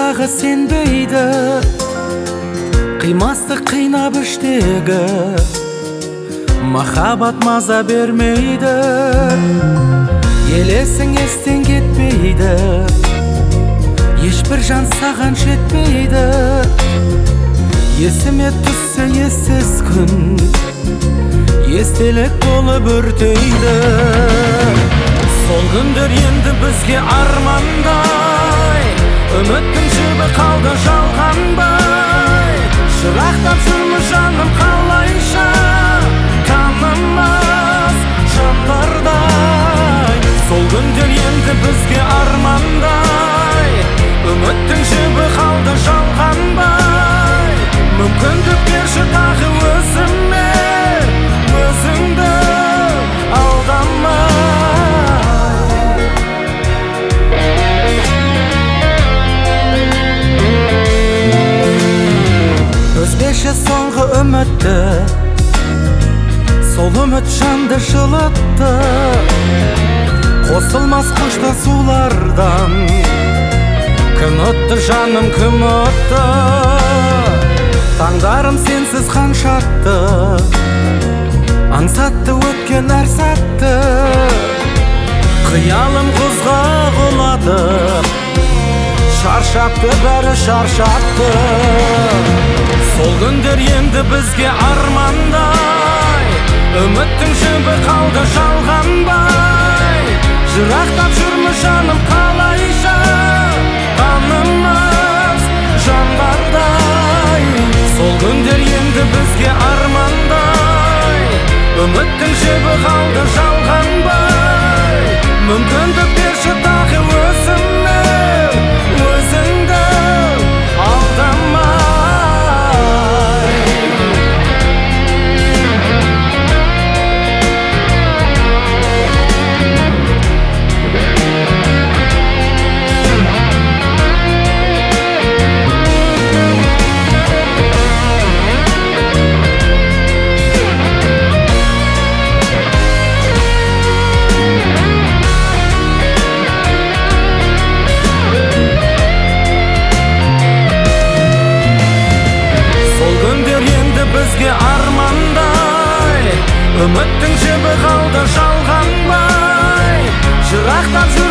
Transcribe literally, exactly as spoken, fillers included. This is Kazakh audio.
дагы сенбейді, қимастық қинап іштегі, махаббат маза бермейді. Елесің естен кетпейді, ешбір жан саған жетпейді. Есіме түссе ессіз күн, естелік болып өртейді. Сол күндер енді бізге армандай, үміттің жібі қалды жалғанбай. Шырақтап жүрміз жаным қалайша, танымас жандардай. Сол күндер енді бізге армандай, үміттің жібі қалды жалғанбай. Мүмкіндік берші тағы өзіме, өзіңді алдамай. Өзбекше соңғы үмітті, сол үміт жанды жылытты. Қосылмас қоштасулардан кім өтті жаным, кім өтті? Таңдарым сенсіз қаншатты, аңсатты өткен әр сәтті. Қиялым құзға құлады, шаршатты бәрі шаршатты. Сол күндер енді бізге армандай, үміттің жібі қалды жалғанбай. Жырақтап жүрміз жаным қалайша, танымас жандардай. Сол күндер енді бізге армандай, үміттің жібі қалды жалғанбай. Мүмкіндік берші тағы өзіме, өзіңді алдамай. Бізге армандай, үміттің жібі қалды жалғанбай. Жырақтап жүр